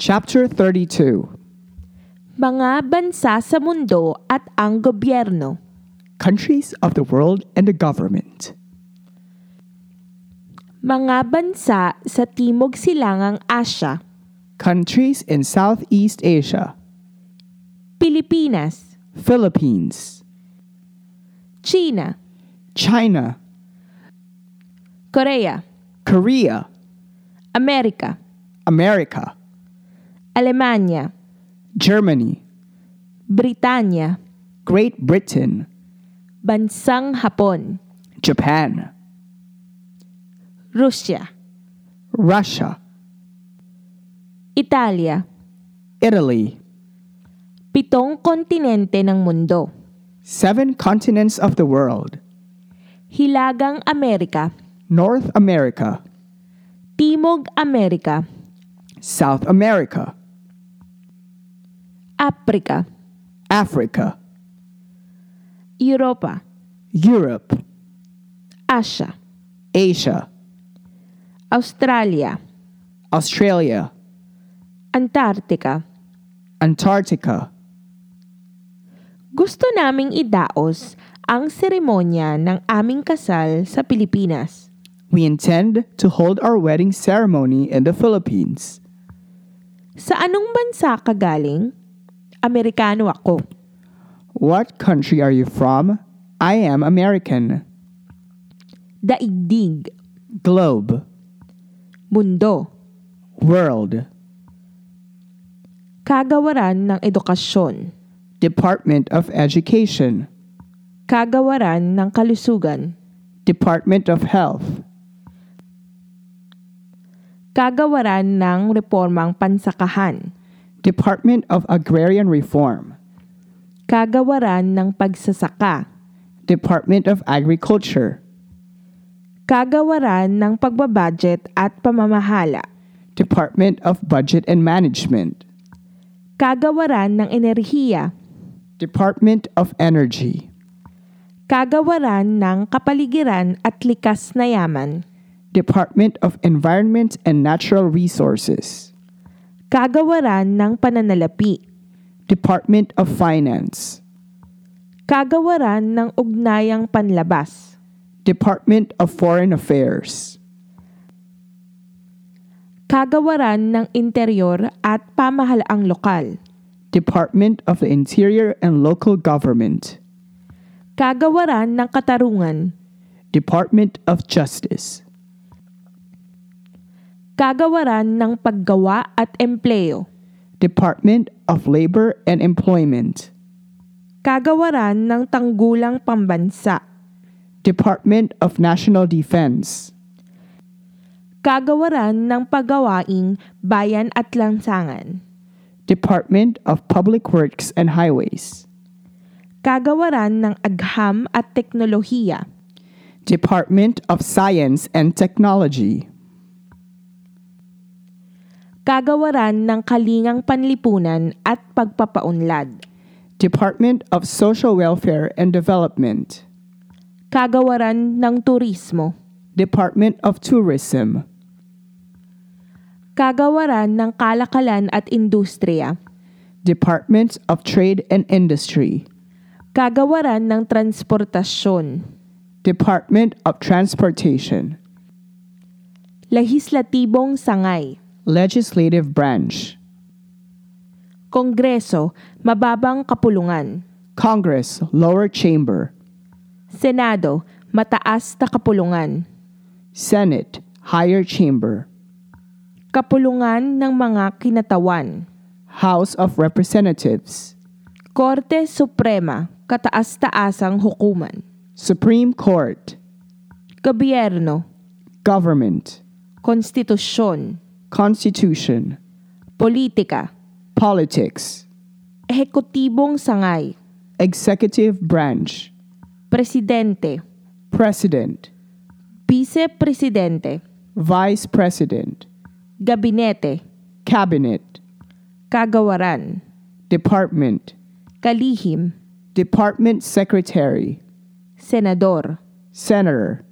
Chapter 32. Mga bansa sa mundo at ang gobyerno. Countries of the world and the government. Mga bansa sa Timog Silangang Asya. Countries in Southeast Asia. Pilipinas. Philippines. China. China. Korea. Korea. Amerika. America. Alemanya. Germany. Britanya. Great Britain. Bansang Hapon. Japan. Rusya. Russia. Italia. Italy. 7 kontinente ng mundo. 7 continents of the world. Hilagang Amerika. North America. Timog Amerika. South America. Afrika. Africa. Europa. Europe. Asya. Asia. Australia. Australia. Antarctica. Antarctica. Gusto naming idaos ang seremonya ng aming kasal sa Pilipinas. We intend to hold our wedding ceremony in the Philippines. Sa anong bansa ka galing? Amerikano ako. What country are you from? I am American. Daigdig. Globe. Mundo. World. Kagawaran ng Edukasyon. Department of Education. Kagawaran ng Kalusugan. Department of Health. Kagawaran ng Reformang Pansakahan. Department of Agrarian Reform. Kagawaran ng Pagsasaka. Department of Agriculture. Kagawaran ng Pagbabudget at Pamamahala. Department of Budget and Management. Kagawaran ng Enerhiya. Department of Energy. Kagawaran ng Kapaligiran at Likas na Yaman. Department of Environment and Natural Resources. Kagawaran ng Pananalapi. Department of Finance. Kagawaran ng Ugnayang Panlabas. Department of Foreign Affairs. Kagawaran ng Interior at Pamahalaang Lokal. Department of the Interior and Local Government. Kagawaran ng Katarungan. Department of Justice. Kagawaran ng Paggawa at Empleo. Department of Labor and Employment. Kagawaran ng Tanggulang Pambansa. Department of National Defense. Kagawaran ng Paggawaing Bayan at Lansangan. Department of Public Works and Highways. Kagawaran ng Agham at Teknolohiya. Department of Science and Technology. Kagawaran ng Kalingang Panlipunan at Pagpapaunlad. Department of Social Welfare and Development. Kagawaran ng Turismo. Department of Tourism. Kagawaran ng Kalakalan at Industriya. Department of Trade and Industry. Kagawaran ng Transportasyon. Department of Transportation. Lehislatibong Sangay. Legislative Branch. Kongreso, Mababang Kapulungan. Congress, Lower Chamber. Senado, Mataas na Kapulungan. Senate, Higher Chamber. Kapulungan ng mga Kinatawan. House of Representatives. Korte Suprema, Kataas-taasang Hukuman. Supreme Court. Gobyerno. Government. Konstitusyon. Constitution. Politika. Politics. Ehekutibong Sangay. Executive Branch. Presidente. President. Vice-Presidente. Vice President. Gabinete. Cabinet. Kagawaran. Department. Kalihim. Department Secretary. Senador. Senator.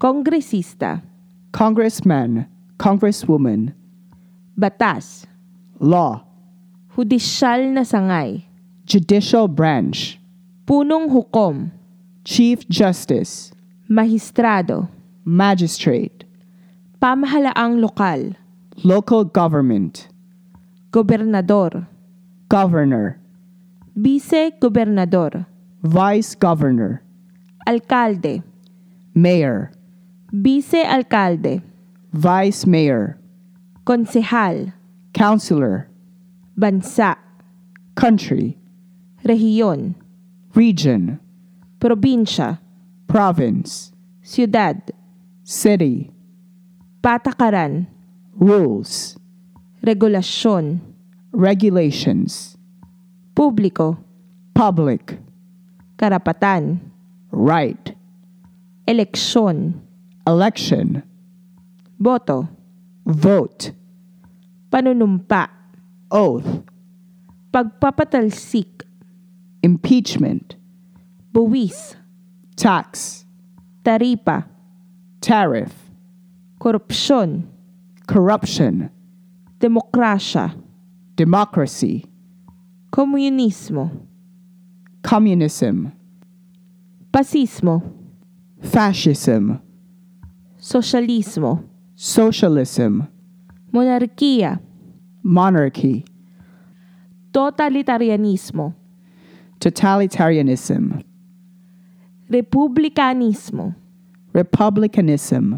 Kongresista. Congressman. Congresswoman. Batas. law, Hudisyal na sangay. judicial branch, Punong hukom. chief justice, Mahistrado. magistrate, Pamahalaang lokal. local government, Gobernador. governor, Vice-gobernador. vice governor, Alkalde. mayor, Vice-alkalde. vice mayor, Konsehal. councilor, Bansa. country, Rehiyon. region, Probinsya. province, Siyudad. city, Patakaran. rules, Regulasyon. regulations, Publiko. public, Karapatan. right, Eleksyon. election, Boto. vote, Panunumpa. oath, Pagpapatalsik. impeachment, Buwis. tax, Taripa. tariff, Korupsyon. corruption, Demokrasya. democracy, Komunismo. communism, Pasismo. fascism, Sosyalismo. socialism, Monarkiya. monarchy, Totalitarianismo. totalitarianism, Republikanismo. republicanism,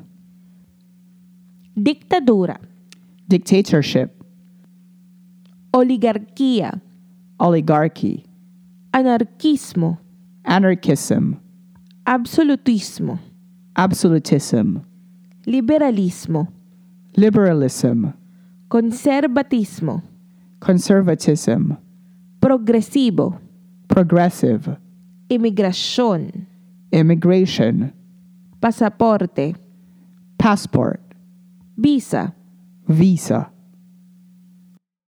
Diktadura. dictatorship, Oligarkiya. oligarchy, Anarkismo. anarchism, Absolutismo. absolutism, Liberalismo. liberalism, Konserbatismo. conservatism, Progresibo. progressive, Imigrasyon. immigration, Pasaporte. passport, Visa. visa,